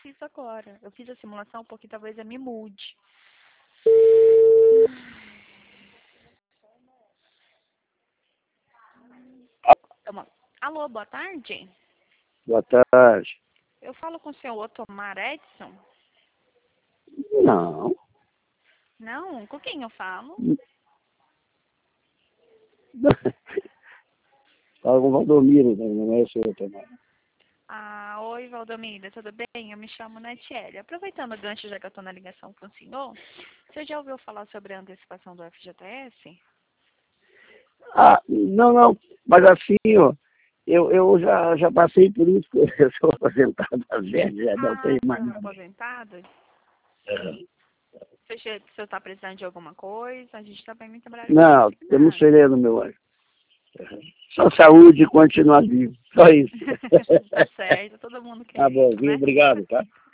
fiz agora. Eu fiz a simulação porque talvez eu me mude. Alô, boa tarde. Boa tarde. Eu falo com o senhor Otomar Edson? Não. Não? Com quem eu falo? Fala com Valdomiro, não é o senhor também. Oi, Valdomiro, tudo bem? Eu me chamo Netiele. Aproveitando o gancho, já que eu estou na ligação com o senhor já ouviu falar sobre a antecipação do FGTS? Não. Mas assim, ó, eu já passei por isso, eu sou aposentado às vezes, já não tenho mais nada. Aposentado? O senhor está precisando de alguma coisa? A gente está bem muito trabalhando. Não, eu não serei no meu anjo. Só saúde e continuar vivo. Só isso. Tá certo, todo mundo quer. Tá bom, isso, viu? né? Obrigado, tá?